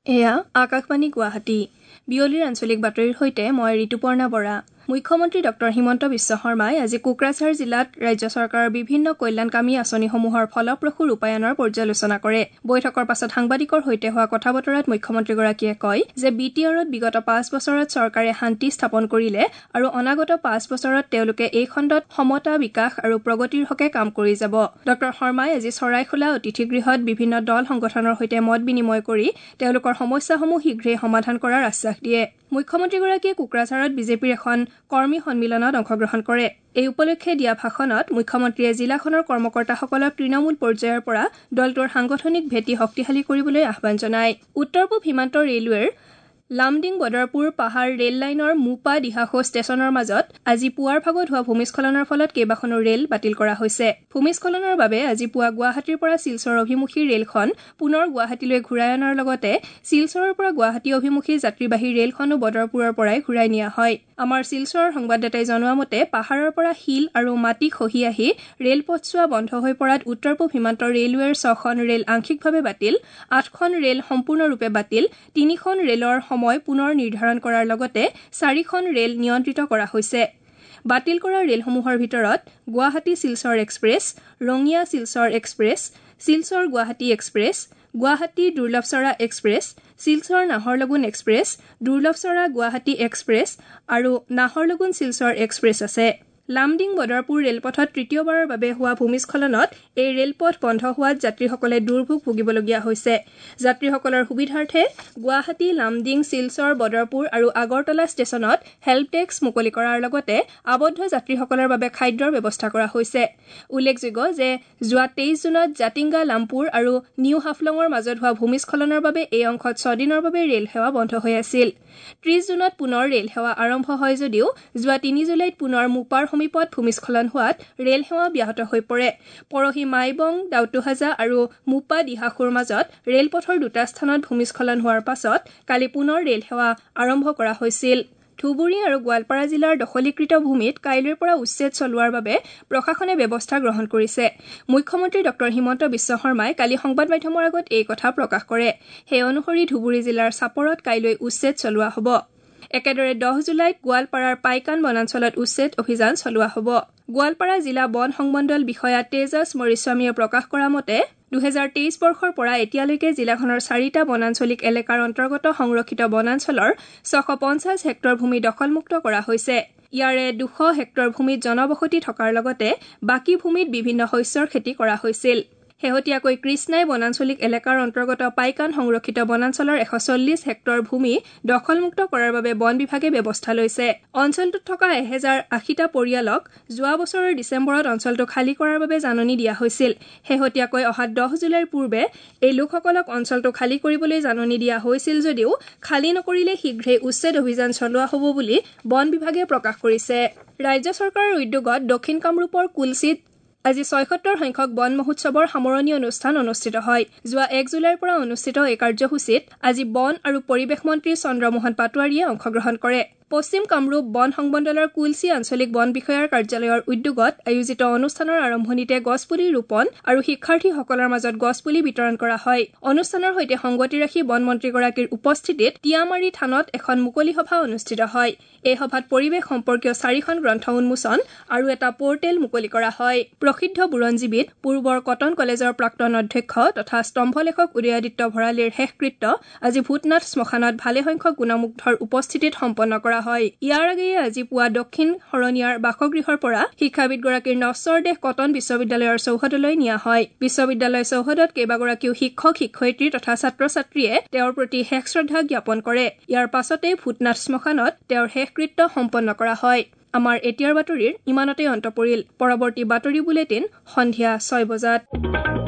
এয়া আকাশবাণী গুৱাহাটী বিয়লিৰ আঞ্চলিক বাতৰিৰ সৈতে মই ঋতুপৰ্ণা বৰা। মুখ্যমন্ত্ৰী ডক্টৰ হিমন্ত বিশ্ব শৰ্মাই আজি কোকৰাঝাৰ জিলাত ৰাজ্য চৰকাৰৰ বিভিন্ন কল্যাণকামী আঁচনিসমূহৰ ফলপ্ৰসূ ৰূপায়ণৰ পৰ্যালোচনা কৰে। বৈঠকৰ পাছত সাংবাদিকৰ সৈতে হোৱা কথা বতৰাত মুখ্যমন্ত্ৰীগৰাকীয়ে কয় যে BTRত বিগত 5 বছৰত চৰকাৰে শান্তি স্থাপন কৰিলে আৰু অনাগত 5 বছৰত তেওঁলোকে এই খণ্ডত সমতা বিকাশ আৰু প্ৰগতিৰ হকে কাম কৰি যাব। ডক্টৰ শৰ্মাই আজি চৰাইখোলা অতিথিগৃহত বিভিন্ন দল সংগঠনৰ সৈতে মত বিনিময় কৰি তেওঁলোকৰ সমস্যাসমূহ শীঘ্ৰেই সমাধান কৰাৰ আশ্বাস দিয়ে। মুখ্যমন্ত্ৰীগৰাকীয়ে কোকৰাঝাৰত বিজেপিৰ এখন কৰ্মী সন্মিলনত অংশগ্ৰহণ কৰে। এই উপলক্ষে দিয়া ভাষণত মুখ্যমন্ত্ৰীয়ে জিলাখনৰ কৰ্মকৰ্তাসকলক তৃণমূল পৰ্যায়ৰ পৰা দলটোৰ সাংগঠনিক ভেটি শক্তিশালী কৰিবলৈ আহ্বান জনায়। উত্তৰ পূব সীমান্ত ৰেলৱেৰ লামডিং বদৰপুৰ পাহাৰ ৰেল লাইনৰ মোপা দিহাখো ষ্টেচনৰ মাজত আজি পুৱাৰ ভাগত হোৱা ভূমিস্খলনৰ ফলত কেইবাখনো ৰেল বাতিল কৰা হৈছে। ভূমিস্খলনৰ বাবে আজি পুৱা গুৱাহাটীৰ পৰা শিলচৰ অভিমুখী ৰেলখন পুনৰ গুৱাহাটীলৈ ঘূৰাই অনাৰ লগতে শিলচৰৰ পৰা গুৱাহাটী অভিমুখী যাত্ৰীবাহী ৰেলখনো বদৰপুৰৰ পৰাই ঘূৰাই নিয়া হয়। আমাৰ শিলচৰৰ সংবাদদাতাই জনোৱা মতে পাহাৰৰ পৰা শিল আৰু মাটি খহি আহি ৰেলপথছোৱা বন্ধ হৈ পৰাত উত্তৰ পূব সীমান্ত ৰেলৱেৰ 6খন ৰেল আংশিকভাৱে বাতিল, 8খন ৰেল সম্পূৰ্ণৰূপে বাতিল, 3খন ৰেলৰ সময় পুনৰ নিৰ্ধাৰণ কৰাৰ লগতে 4খন ৰেল নিয়ন্ত্ৰিত কৰা হৈছে। বাতিল কৰা ৰেলসমূহৰ ভিতৰত Guwahati Silchar express, Rangiya Silchar express, Silchar Guwahati express, Guwahati Dullabhcherra express, Silchar Naharlagun express, Dullabhcherra Guwahati express আৰু নাহৰলগুন শিলচৰ এক্সপ্ৰেছ আছে। লামডিং বদৰপুৰ ৰেলপথত তৃতীয়বাৰৰ বাবে হোৱা ভূমিস্খলনত এই ৰেলপথ বন্ধ হোৱাত যাত্ৰীসকলে দুৰ্ভোগ ভুগিবলগীয়া হৈছে। যাত্ৰীসকলৰ সুবিধাৰ্থে গুৱাহাটী, লামডিং, শিলচৰ, বদৰপুৰ আৰু আগৰতলা ষ্টেচনত হেল্প ডেস্ক মুকলি কৰাৰ লগতে আবদ্ধ যাত্ৰীসকলৰ বাবে খাদ্যৰ ব্যৱস্থা কৰা হৈছে। উল্লেখযোগ্য যে যোৱা 23 জুনত জাতিংগা লামপুৰ আৰু নিউ হাফলঙৰ মাজত হোৱা ভূমিস্খলনৰ বাবে এই অংশত 6 দিনৰ বাবে ৰেল সেৱা বন্ধ হৈ আছিল। 30 জুনত পুনৰ ৰেল সেৱা আৰম্ভ হয় যদিও যোৱা 3 জুলাইত পুনৰ মোপাৰ সমীপত ভূমিস্খলন হোৱাত ৰেল সেৱা ব্যাহত হৈ পৰে। পৰহি মাইবং, দাউতুহাজা আৰু মোপা দিহাখোৰ মাজত ৰেলপথৰ দুটা স্থানত ভূমিস্খলন হোৱাৰ পাছত কালি পুনৰ ৰেল সেৱা আৰম্ভ কৰা হৈছিল। ধুবুৰী আৰু গোৱালপাৰা জিলাৰ দখলীকৃত ভূমিত কাইলৈৰ পৰা উচ্ছেদ চলোৱাৰ বাবে প্ৰশাসনে ব্যৱস্থা গ্ৰহণ কৰিছে। মুখ্যমন্ত্ৰী ডক্টৰ হিমন্ত বিশ্ব শৰ্মাই কালি সংবাদ মাধ্যমৰ আগত এই কথা প্ৰকাশ কৰে। সেই অনুসৰি ধুবুৰী জিলাৰ চাপৰত কাইলৈ উচ্ছেদ চলোৱা হ'ব। একেদৰে 10 জুলাইত গোৱালপাৰাৰ পাইকান বনাঞ্চলত উচ্ছেদ অভিযান চলোৱা হ'ব। গোৱালপাৰা জিলা বন সংমণ্ডল বিষয়া তেজছ মৰিস্বামীয়ে প্ৰকাশ কৰা মতে 2023 বৰ্ষৰ পৰা এতিয়ালৈকে জিলাখনৰ 4টা বনাঞ্চলিক এলেকাৰ অন্তৰ্গত সংৰক্ষিত বনাঞ্চলৰ 650 হেক্টৰ ভূমি দখলমুক্ত কৰা হৈছে। ইয়াৰে 200 হেক্টৰ ভূমিত জনবসতি থকাৰ লগতে বাকী ভূমিত বিভিন্ন শস্যৰ খেতি কৰা হৈছিল। শেহতীয়াকৈ কৃষ্ণাই বনাঞ্চলিক এলেকাৰ অন্তৰ্গত পাইকান সংৰক্ষিত বনাঞ্চলৰ 140 হেক্টৰ ভূমি দখলমুক্ত কৰাৰ বাবে বন বিভাগে ব্যৱস্থা লৈছে। অঞ্চলটোত থকা 1080টা পৰিয়ালক যোৱা বছৰৰ ডিচেম্বৰত অঞ্চলটো খালী কৰাৰ বাবে জাননী দিয়া হৈছিল। শেহতীয়াকৈ অহা 10 জুলাইৰ পূৰ্বে এই লোকসকলক অঞ্চলটো খালী কৰিবলৈ জাননী দিয়া হৈছিল যদিও খালী নকৰিলে শীঘ্ৰেই উচ্ছেদ অভিযান চলোৱা হ'ব বুলি বন বিভাগে প্ৰকাশ কৰিছে। ৰাজ্য চৰকাৰৰ উদ্যোগত দক্ষিণ কামৰূপৰ কুলচিত আজি 76 সংখ্যক বন মহোৎসৱৰ সামৰণি অনুষ্ঠান অনুষ্ঠিত হয়। যোৱা 1 জুলাইৰ পৰা অনুষ্ঠিত এই কাৰ্যসূচীত আজি বন আৰু পৰিৱেশ মন্ত্ৰী চন্দ্ৰমোহন পাটোৱাৰীয়ে অংশগ্ৰহণ কৰে। পশ্চিম কামৰূপ বন সংমণ্ডলৰ কুলচি আঞ্চলিক বন বিষয়াৰ কাৰ্যালয়ৰ উদ্যোগত আয়োজিত অনুষ্ঠানৰ আৰম্ভণিতে গছপুলি ৰোপণ আৰু শিক্ষাৰ্থীসকলৰ মাজত গছপুলি বিতৰণ কৰা হয়। অনুষ্ঠানৰ সৈতে সংগতি ৰাখি বনমন্ত্ৰীগৰাকীৰ উপস্থিতিত টিয়ামাৰী থানত এখন মুকলি সভা অনুষ্ঠিত হয়। এই সভাত পৰিৱেশ সম্পৰ্কীয় 4খন গ্ৰন্থ উন্মোচন আৰু এটা পৰ্টেল মুকলি কৰা হয়। প্ৰসিদ্ধ বুৰঞ্জীবিদ পূৰ্বৰ কটন কলেজৰ প্ৰাক্তন অধ্যক্ষ তথা স্তম্ভলেখক উদয়াদিত্য ভৰালীৰ শেষকৃত্য আজি ভূতনাথ শ্মশানত ভালেসংখ্যক গুণমুগ্ধৰ উপস্থিতিত সম্পন্ন কৰা হয়। ইয়াৰ আগেয়ে আজি পুৱা দক্ষিণ শৰণীয়াৰ বাসগৃহৰ পৰা শিক্ষাবিদগৰাকীৰ নশ্বৰ দেহ কটন বিশ্ববিদ্যালয়ৰ চৌহদলৈ নিয়া হয়। বিশ্ববিদ্যালয় চৌহদত কেইবাগৰাকীও শিক্ষক শিক্ষয়িত্ৰী তথা ছাত্ৰ ছাত্ৰীয়ে তেওঁৰ প্ৰতি শেষ শ্ৰদ্ধা জ্ঞাপন কৰে। ইয়াৰ পাছতে ভূতনাথ শ্মশানত তেওঁৰ শেষকৃত্য সম্পন্ন কৰা হয়। আমাৰ এতিয়াৰ বাতৰিৰ ইমানতে অন্ত পৰিল। পৰৱৰ্তী বাতৰি বুলেটিন সন্ধিয়া 6 বজাত।